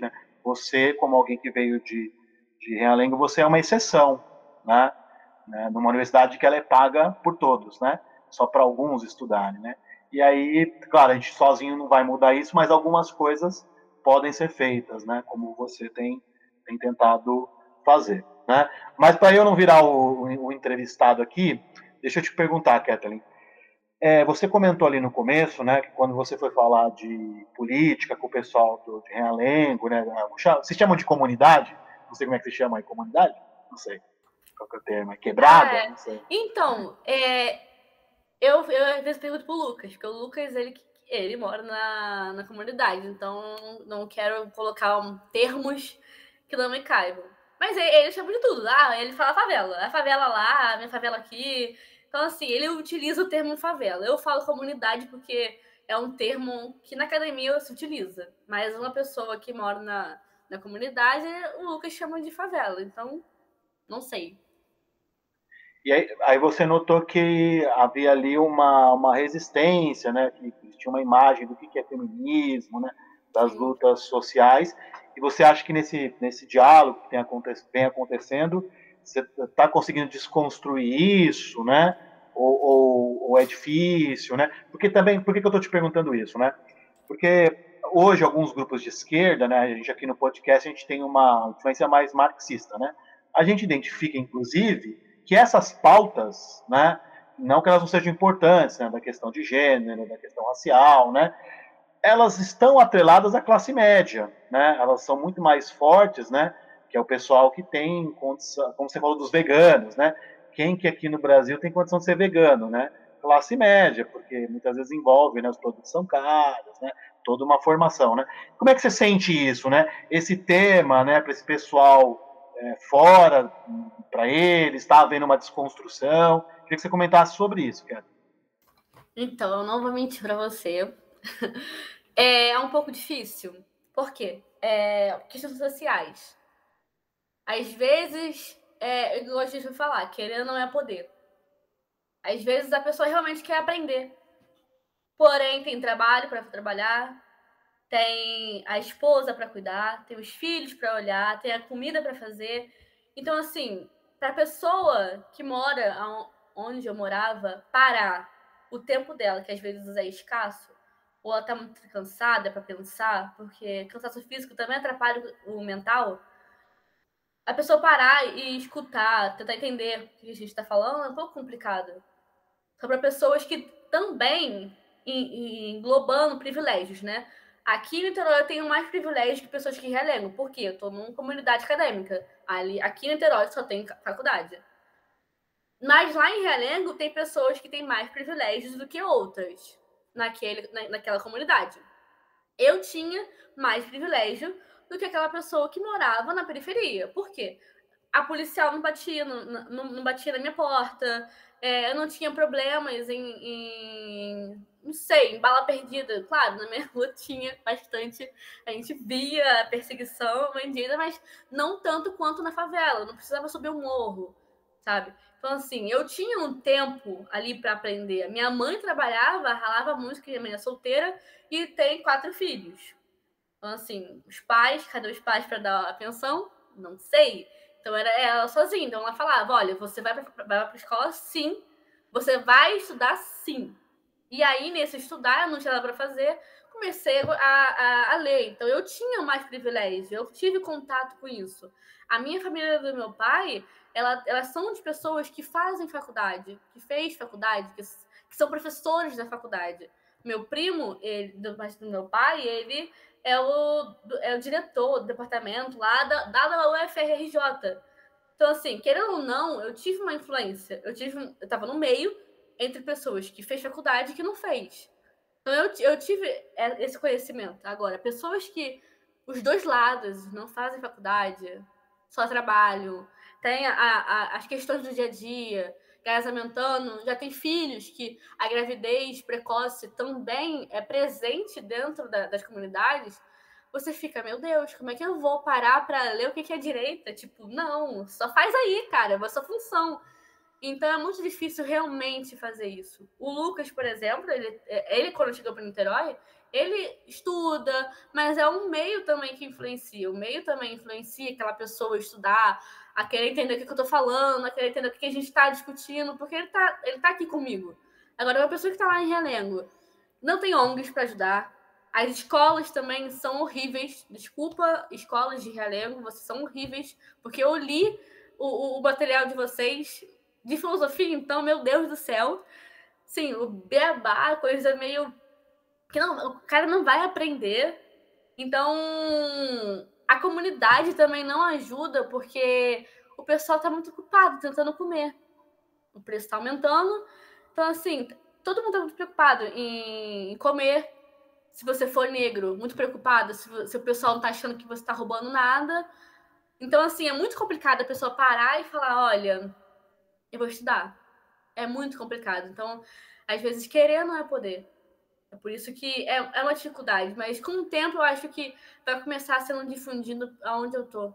você, como alguém que veio de, de Realengo, você é uma exceção, né? né? Numa universidade que ela é paga por todos, né? Só para alguns estudarem, né? E aí, claro, a gente sozinho não vai mudar isso, mas algumas coisas podem ser feitas, né? Como você tem, tem tentado fazer, né? Mas para eu não virar o, o entrevistado aqui, deixa eu te perguntar, Kathleen. É, você comentou ali no começo, né, que quando você foi falar de política com o pessoal do, de Realengo, né, vocês chamam de comunidade? Não sei como é que se chama aí, comunidade? Não sei qual que é o termo, é quebrada? Ah, é. Não sei. Então, é, eu, eu às vezes pergunto pro Lucas, porque o Lucas, ele, ele mora na, na comunidade, então não quero colocar um, termos que não me caibam. Mas ele, ele chama de tudo. Ah, ele fala favela. A favela lá, a minha favela aqui. Então, assim, ele utiliza o termo favela. Eu falo comunidade porque é um termo que na academia se utiliza. Mas uma pessoa que mora na, na comunidade, o Lucas chama de favela. Então, não sei. E aí, aí você notou que havia ali uma, uma resistência, né? Que tinha uma imagem do que é feminismo, né? Das Sim. lutas sociais. E você acha que nesse, nesse diálogo que tem aconte vem acontecendo, você está conseguindo desconstruir isso, né? Ou, ou, ou é difícil, né? Porque também, por que, que eu estou te perguntando isso, né? Porque hoje alguns grupos de esquerda, né? A gente aqui no podcast a gente tem uma influência mais marxista, né? A gente identifica, inclusive, que essas pautas, né, não que elas não sejam importantes, né, da questão de gênero, da questão racial, né, elas estão atreladas à classe média, né, elas são muito mais fortes, né, que é o pessoal que tem condição, como você falou dos veganos, né, quem que aqui no Brasil tem condição de ser vegano, né, classe média, porque muitas vezes envolve, né, os produtos são caros, né, toda uma formação, né. Como é que você sente isso, né, esse tema, né, para esse pessoal é, fora, para eles, está havendo uma desconstrução. Queria que você comentasse sobre isso, cara. Então, eu não vou mentir para você. É um pouco difícil. Por quê? É, questões sociais. Às vezes, é, eu gosto de falar, querer não é poder. Às vezes a pessoa realmente quer aprender. Porém, tem trabalho para trabalhar, tem a esposa para cuidar, tem os filhos para olhar, tem a comida para fazer. Então, assim, para a pessoa que mora onde eu morava, parar o tempo dela, que às vezes é escasso, ou ela tá muito cansada para pensar, porque cansaço físico também atrapalha o mental, a pessoa parar e escutar, tentar entender o que a gente está falando é um pouco complicado. Só para pessoas que também englobando privilégios, né? Aqui no Niterói eu tenho mais privilégios que pessoas que Realengo. Por quê? Eu estou numa comunidade acadêmica. Ali, aqui no Niterói só tem faculdade. Mas lá em Realengo tem pessoas que têm mais privilégios do que outras naquele, na, naquela comunidade. Eu tinha mais privilégio do que aquela pessoa que morava na periferia. Por quê? A policial não batia, não, não, não batia na minha porta, é, eu não tinha problemas em, em, não sei, em bala perdida. Claro, na minha rua tinha bastante, a gente via a perseguição, bandida, mas não tanto quanto na favela, não precisava subir o morro, sabe? Então, assim, eu tinha um tempo ali para aprender. Minha mãe trabalhava, ralava muito, que minha mãe é solteira, e tem quatro filhos. Então, assim, os pais, cadê os pais para dar a pensão? Não sei. Então, era ela sozinha. Então, ela falava, olha, você vai para a escola, sim. Você vai estudar, sim. E aí, nesse estudar, eu não tinha nada para fazer, comecei a, a, a ler. Então, eu tinha mais privilégio. Eu tive contato com isso. A minha família do meu pai, ela, elas são de pessoas que fazem faculdade, que fez faculdade, que, que são professores da faculdade. Meu primo, ele, do, do meu pai, ele é o, é o diretor do departamento lá da, da U F R R J. Então, assim, querendo ou não, eu tive uma influência. Eu tive, eu estava no meio entre pessoas que fez faculdade e que não fez. Então, eu, eu tive esse conhecimento. Agora, pessoas que os dois lados não fazem faculdade, só trabalham, tem a, a, as questões do dia a dia, gás aumentando, já tem filhos que a gravidez precoce também é presente dentro da, das comunidades, você fica, meu Deus, como é que eu vou parar para ler o que é direita? Tipo, não, só faz aí, cara, é a sua função. Então é muito difícil realmente fazer isso. O Lucas, por exemplo, ele, ele quando chegou para Niterói, Ele estuda, mas é um meio também que influencia. O meio também influencia aquela pessoa a estudar, a querer entender o que eu tô falando, a querer entender o que a gente tá discutindo, porque ele tá, ele tá aqui comigo. Agora, uma pessoa que tá lá em Realengo, não tem O N Gs para ajudar. As escolas também são horríveis. Desculpa, escolas de Realengo, vocês são horríveis, porque eu li o, o, o material de vocês de filosofia, então, meu Deus do céu. Sim, o beabá, coisa meio... que não, o cara não vai aprender. Então, a comunidade também não ajuda, porque o pessoal tá muito ocupado tentando comer. O preço tá aumentando. Então, assim, todo mundo tá muito preocupado em comer. Se você for negro, muito preocupado se, se o pessoal não tá achando que você tá roubando nada. Então, assim, é muito complicado a pessoa parar e falar, olha, eu vou estudar. É muito complicado. Então, às vezes, querer não é poder. É por isso que é, é uma dificuldade. Mas, com o tempo, eu acho que vai começar sendo difundido aonde eu tô.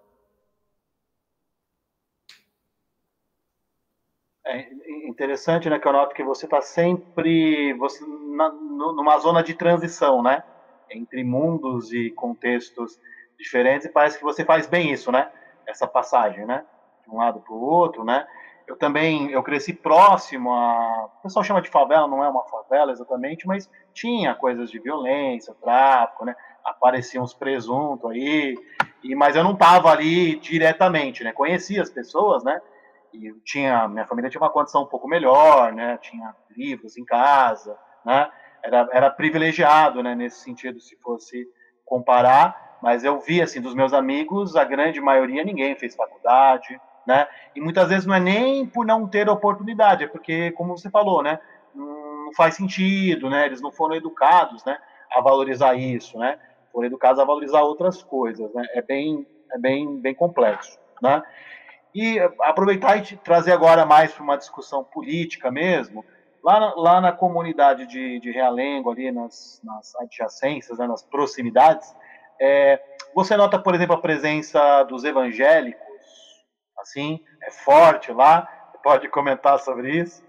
É interessante, né, que eu noto que você está sempre você, na, numa zona de transição, né, entre mundos e contextos diferentes, e parece que você faz bem isso, né, essa passagem, né, de um lado para o outro, né. Eu também, eu cresci próximo a, o pessoal chama de favela, não é uma favela exatamente, mas tinha coisas de violência, tráfico, né, apareciam uns presuntos aí, e, mas eu não estava ali diretamente, né, conhecia as pessoas, né, e tinha, minha família tinha uma condição um pouco melhor, né? Tinha livros em casa, né? Era, era privilegiado, né? Nesse sentido, se fosse comparar. Mas eu vi, assim, dos meus amigos, a grande maioria, ninguém fez faculdade, né? E muitas vezes não é nem por não ter oportunidade, é porque, como você falou, né? Não faz sentido, né? Eles não foram educados, né? A valorizar isso, né? Foram educados a valorizar outras coisas, né? É bem, é bem, bem complexo, né? E aproveitar e trazer agora mais para uma discussão política mesmo, lá na, lá na comunidade de, de Realengo, ali nas, nas adjacências, né, nas proximidades, é, você nota, por exemplo, a presença dos evangélicos, assim, é forte lá? Você pode comentar sobre isso?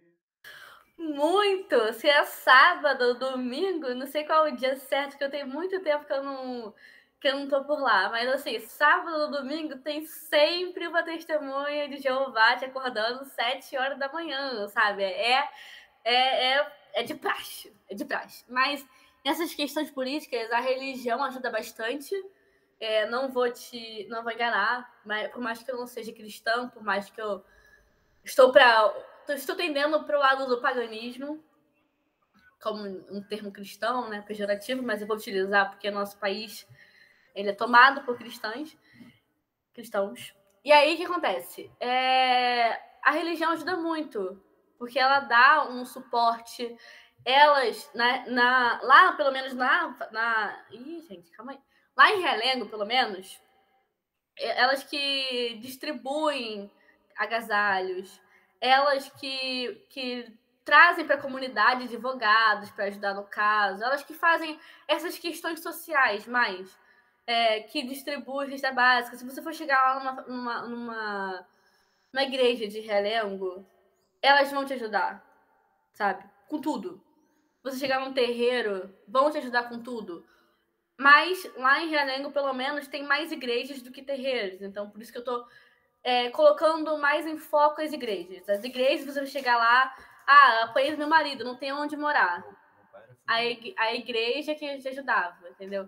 Muito! Se é sábado ou domingo, não sei qual é o dia certo, que eu tenho muito tempo que eu não, que eu não tô por lá. Mas assim, sábado ou domingo tem sempre uma testemunha de Jeová te acordando sete horas da manhã, sabe? É, é, é, é de praxe, é de praxe. Mas nessas questões políticas, a religião ajuda bastante. É, não vou te, não vou enganar, mas por mais que eu não seja cristã, por mais que eu estou para estou tendendo para o lado do paganismo, como um termo cristão, né, pejorativo, mas eu vou utilizar porque nosso país ele é tomado por cristãos, cristãos. E aí o que acontece? É, a religião ajuda muito, porque ela dá um suporte. Elas, na, na, lá pelo menos na, na. Ih, gente, calma aí. Lá em Realengo, pelo menos, elas que distribuem agasalhos, elas que, que trazem para a comunidade advogados para ajudar no caso, elas que fazem essas questões sociais mais, é, que distribuem cesta básica. Se você for chegar lá numa, numa, numa, numa igreja de Realengo, elas vão te ajudar, sabe? Com tudo. Você chegar num terreiro, vão te ajudar com tudo. Mas lá em Realengo, pelo menos, tem mais igrejas do que terreiros. Então, por isso que eu tô é, colocando mais em foco as igrejas. As igrejas, você vai chegar lá, ah, apanhei meu marido, não tem onde morar. A, ig a igreja que te ajudava, entendeu?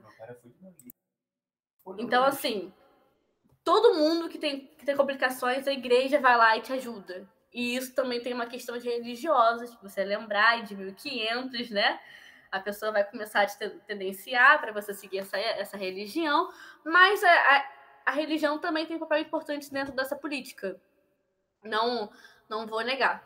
Então, assim, todo mundo que tem, que tem complicações, a igreja vai lá e te ajuda. E isso também tem uma questão de religiosa, de você lembrar, de mil e quinhentos, né? A pessoa vai começar a te tendenciar para você seguir essa, essa religião, mas a, a, a religião também tem um papel importante dentro dessa política. Não, não vou negar.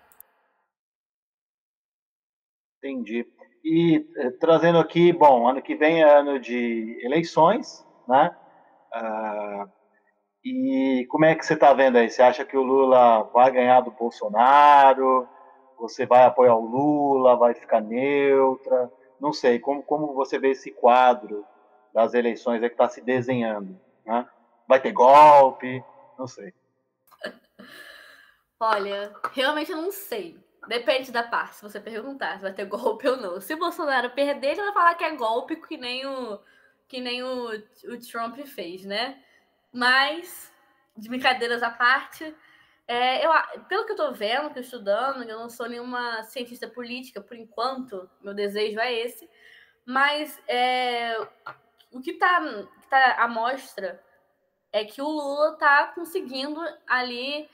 Entendi. E eh, trazendo aqui, bom, ano que vem é ano de eleições, né? Ah, e como é que você está vendo aí? Você acha que o Lula vai ganhar do Bolsonaro? Você vai apoiar o Lula? Vai ficar neutra? Não sei. Como, como você vê esse quadro das eleições aí que está se desenhando? Né? Vai ter golpe? Não sei. Olha, realmente eu não sei. Depende da parte, se você perguntar se vai ter golpe ou não. Se o Bolsonaro perder, ele vai falar que é golpe, que nem o, que nem o, o Trump fez, né? Mas, de brincadeiras à parte, é, eu, pelo que eu tô vendo, que eu estudando, eu não sou nenhuma cientista política, por enquanto, meu desejo é esse, mas é, o que tá, que tá à mostra é que o Lula tá conseguindo ali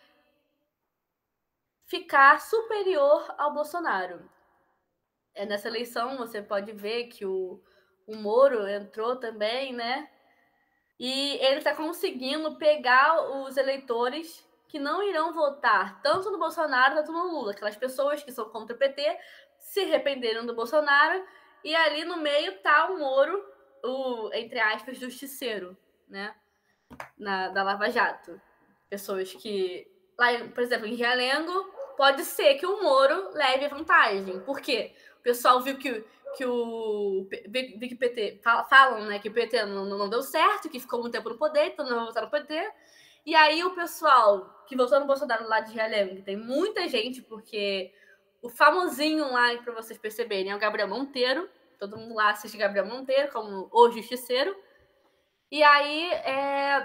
ficar superior ao Bolsonaro. É, nessa eleição você pode ver que o, o Moro entrou também, né? E ele está conseguindo pegar os eleitores que não irão votar tanto no Bolsonaro quanto no Lula. Aquelas pessoas que são contra o P T se arrependeram do Bolsonaro. E ali no meio tá o Moro, o, entre aspas, justiceiro, né? Na, da Lava Jato. Pessoas que, lá, por exemplo, em Realengo, pode ser que o Moro leve vantagem. Por quê? O pessoal viu que, que o viu que o P T falam, né, que o P T não, não deu certo, que ficou muito tempo no poder, então não vai votar no P T. E aí o pessoal que votou no Bolsonaro lá de Realengo, que tem muita gente, porque o famosinho lá, para vocês perceberem, é o Gabriel Monteiro. Todo mundo lá assiste Gabriel Monteiro como o justiceiro. E aí é,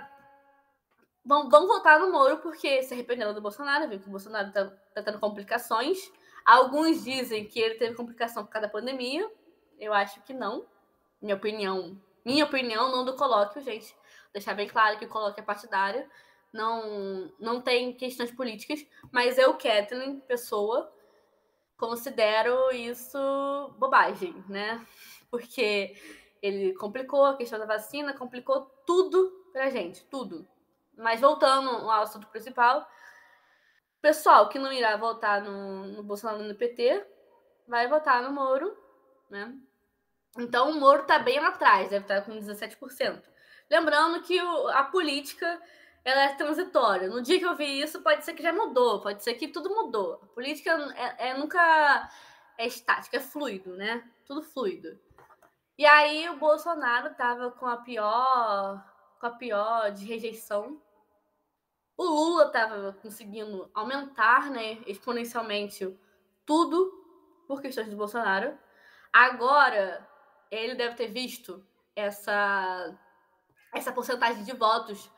vão, vão votar no Moro porque se arrependeram do Bolsonaro, viu que o Bolsonaro tá, tá tendo complicações. Alguns dizem que ele teve complicação por causa da pandemia. Eu acho que não. Minha opinião, minha opinião, não do colóquio, gente. Deixar bem claro que o colóquio é partidário. Não, não tem questões políticas. Mas eu, Kathleen, pessoa, considero isso bobagem, né? Porque ele complicou a questão da vacina, complicou tudo pra gente, tudo. Mas voltando ao assunto principal, pessoal que não irá votar no, no Bolsonaro e no P T vai votar no Moro, né? Então o Moro tá bem lá atrás, deve estar com dezessete por cento. Lembrando que o, a política ela é transitória. No dia que eu vi isso, pode ser que já mudou, pode ser que tudo mudou. A política é, é nunca é estática, é fluido, né? Tudo fluido. E aí o Bolsonaro tava com a pior, com a pior de rejeição. O Lula estava conseguindo aumentar, né, exponencialmente tudo por questões do Bolsonaro. Agora, ele deve ter visto essa, essa porcentagem de votos.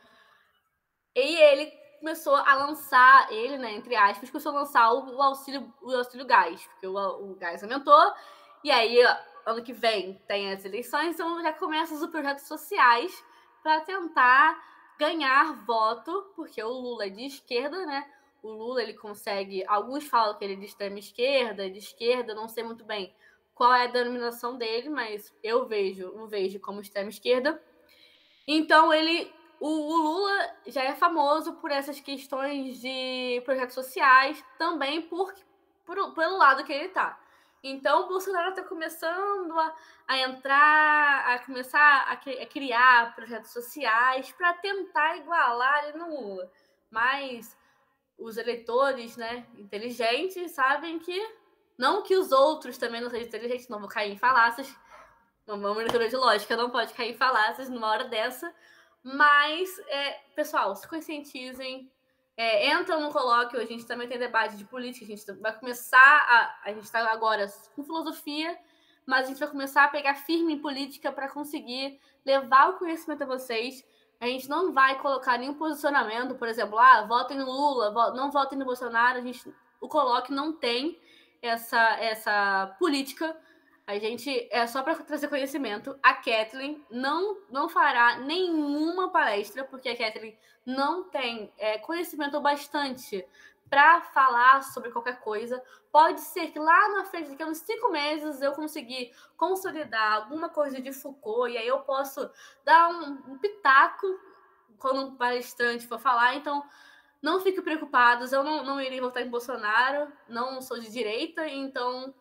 E ele começou a lançar, ele, né, entre aspas, começou a lançar o, o, auxílio, o auxílio gás, porque o, o gás aumentou. E aí, ano que vem, tem as eleições, então já começam os projetos sociais para tentar ganhar voto, porque o Lula é de esquerda, né? O Lula, ele consegue... Alguns falam que ele é de extrema esquerda, de esquerda, não sei muito bem qual é a denominação dele, mas eu vejo, o vejo como extrema esquerda. Então, ele... O, o Lula já é famoso por essas questões de projetos sociais, também por, por, pelo lado que ele tá. Então, o Bolsonaro está começando a, a entrar, a começar a, a criar projetos sociais para tentar igualar ele no Lula. Mas os eleitores, né, inteligentes sabem que, não que os outros também não sejam inteligentes, não vou cair em falácias, uma leitura de lógica não pode cair em falácias numa hora dessa, mas, é, pessoal, se conscientizem, É, entram no colóquio, a gente também tem debate de política, a gente vai começar, a, a gente está agora com filosofia, mas a gente vai começar a pegar firme em política para conseguir levar o conhecimento a vocês. A gente não vai colocar nenhum posicionamento, por exemplo, ah, votem no Lula, não votem no Bolsonaro, a gente, o colóquio não tem essa, essa política. A gente é só para trazer conhecimento. A Kathleen não, não fará nenhuma palestra, porque a Kathleen não tem é, conhecimento bastante para falar sobre qualquer coisa. Pode ser que lá na frente, daqui a uns cinco meses, eu conseguir consolidar alguma coisa de Foucault, e aí eu posso dar um, um pitaco quando um palestrante for falar. Então, não fiquem preocupados, eu não, não irei votar em Bolsonaro, não sou de direita, então...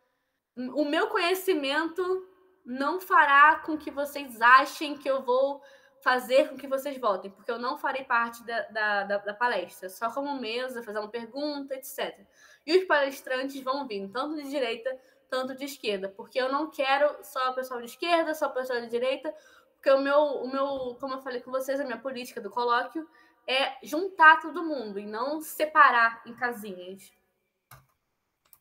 O meu conhecimento não fará com que vocês achem que eu vou fazer com que vocês votem, porque eu não farei parte da, da, da, da palestra, só como mesa, fazendo pergunta, etcétera. E os palestrantes vão vir tanto de direita, tanto de esquerda, porque eu não quero só o pessoal de esquerda, só o pessoal de direita, porque o meu, o meu, como eu falei com vocês, a minha política do colóquio é juntar todo mundo e não separar em casinhas.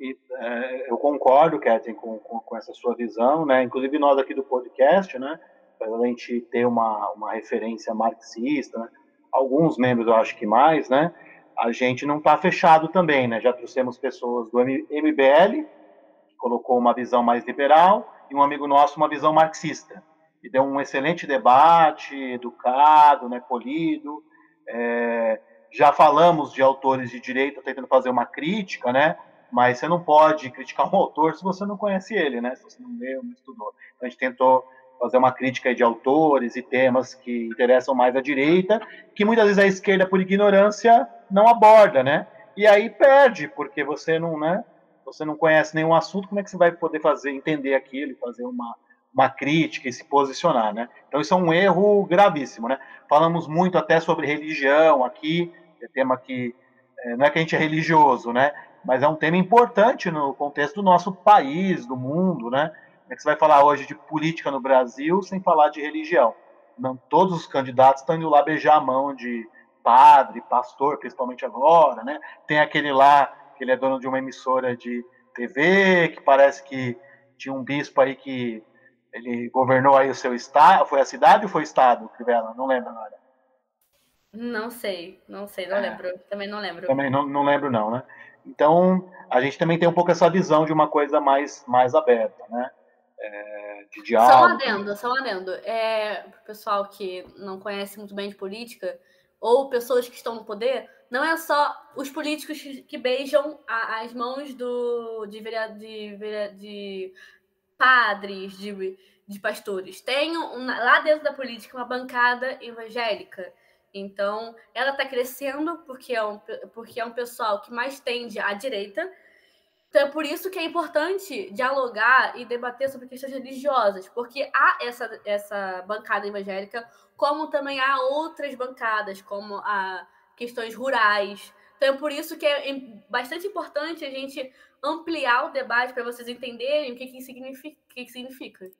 E, é, eu concordo, Catherine, com, com, com essa sua visão, né? Inclusive nós aqui do podcast, né? Para a gente ter uma, uma referência marxista, né? Alguns membros eu acho que mais, né? A gente não está fechado também, né? Já trouxemos pessoas do M B L, que colocou uma visão mais liberal, e um amigo nosso uma visão marxista. E deu um excelente debate, educado, né? Polido. É, já falamos de autores de direita tentando fazer uma crítica, né? Mas você não pode criticar um autor se você não conhece ele, né? Se você não leu, não estudou. Então a gente tentou fazer uma crítica de autores e temas que interessam mais à direita, que muitas vezes a esquerda, por ignorância, não aborda, né? E aí perde, porque você não, né? Você não conhece nenhum assunto, como é que você vai poder fazer, entender aquilo, fazer uma, uma crítica e se posicionar, né? Então isso é um erro gravíssimo, né? Falamos muito até sobre religião aqui, é tema que é, não é que a gente é religioso, né? Mas é um tema importante no contexto do nosso país, do mundo, né? Como é que você vai falar hoje de política no Brasil sem falar de religião? Não, todos os candidatos estão indo lá beijar a mão de padre, pastor, principalmente agora, né? Tem aquele lá, que ele é dono de uma emissora de T V, que parece que tinha um bispo aí que ele governou aí o seu estado, foi a cidade ou foi o estado, Crivella? Não lembro agora. Não sei, não sei, não lembro. É, também não lembro. Também não, não lembro não, né? Então, a gente também tem um pouco essa visão de uma coisa mais, mais aberta, né? É, de diálogo. Só um adendo, só um adendo. É, para o pessoal que não conhece muito bem de política, ou pessoas que estão no poder, não é só os políticos que beijam a, as mãos do, de, de, de padres, de, de pastores. Tem um, lá dentro da política uma bancada evangélica. Então, ela está crescendo porque é, um, porque é um pessoal que mais tende à direita. Então, é por isso que é importante dialogar e debater sobre questões religiosas, porque há essa, essa bancada evangélica, como também há outras bancadas, como a questões rurais. Então, é por isso que é bastante importante a gente ampliar o debate para vocês entenderem o que, que, significa, o que, que significa.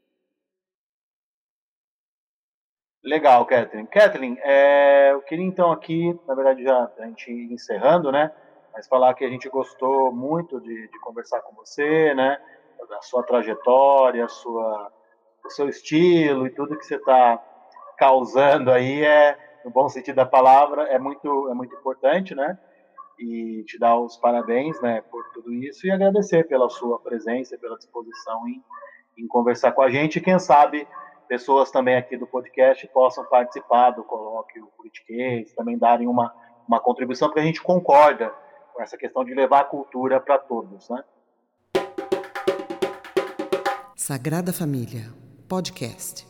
Legal, Kathleen. Kathleen, é, eu queria então aqui, na verdade já a gente encerrando, né, mas falar que a gente gostou muito de, de conversar com você, né, a sua trajetória, a sua, o seu estilo e tudo que você está causando aí, é, no bom sentido da palavra, é muito, é muito importante, né, e te dar os parabéns, né, por tudo isso e agradecer pela sua presença, pela disposição em, em conversar com a gente e quem sabe pessoas também aqui do podcast possam participar do colóquio Politiquês, também darem uma, uma contribuição, porque a gente concorda com essa questão de levar a cultura para todos, né? Sagrada Família, podcast.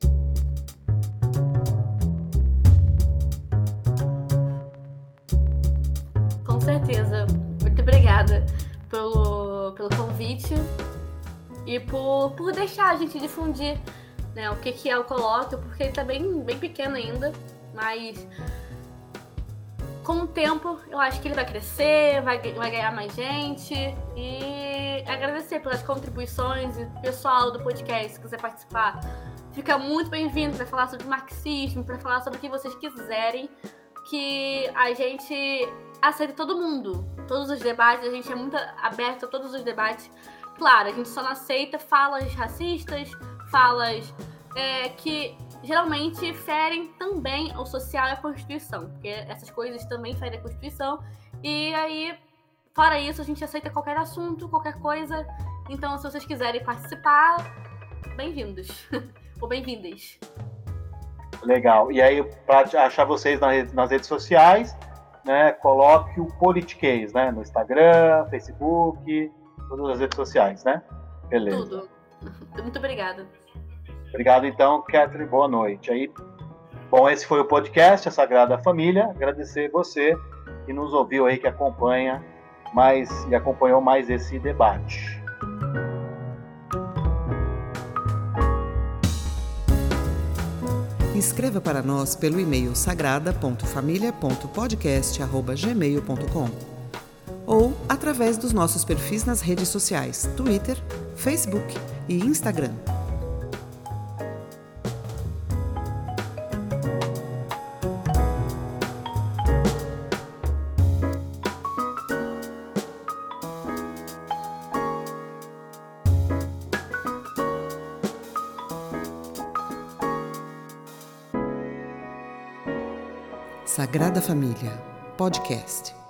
Com certeza. Muito obrigada pelo, pelo convite e por, por deixar a gente difundir, né, o que, que é o colóquio, porque ele está bem, bem pequeno ainda, mas com o tempo eu acho que ele vai crescer, vai, vai ganhar mais gente e agradecer pelas contribuições e o pessoal do podcast, se quiser participar, fica muito bem-vindo para falar sobre marxismo, para falar sobre o que vocês quiserem, que a gente aceita todo mundo, todos os debates, a gente é muito aberto a todos os debates. Claro, a gente só não aceita falas racistas, falas é, que geralmente ferem também o social e a Constituição, porque essas coisas também ferem a Constituição, e aí, fora isso, a gente aceita qualquer assunto, qualquer coisa, então se vocês quiserem participar, bem-vindos, ou bem-vindas. Legal, e aí para achar vocês nas redes sociais, né, coloque o Politiquês, né, no Instagram, Facebook, todas as redes sociais, né? Beleza. Tudo. Muito obrigada. Obrigado, então, Catherine. Boa noite. Aí, bom, esse foi o podcast, a Sagrada Família. Agradecer você que nos ouviu aí, que acompanha mais e acompanhou mais esse debate. Escreva para nós pelo e-mail sagrada ponto família ponto podcast arroba gmail ponto com ou através dos nossos perfis nas redes sociais, Twitter, Facebook e Instagram. Sagrada Família, podcast.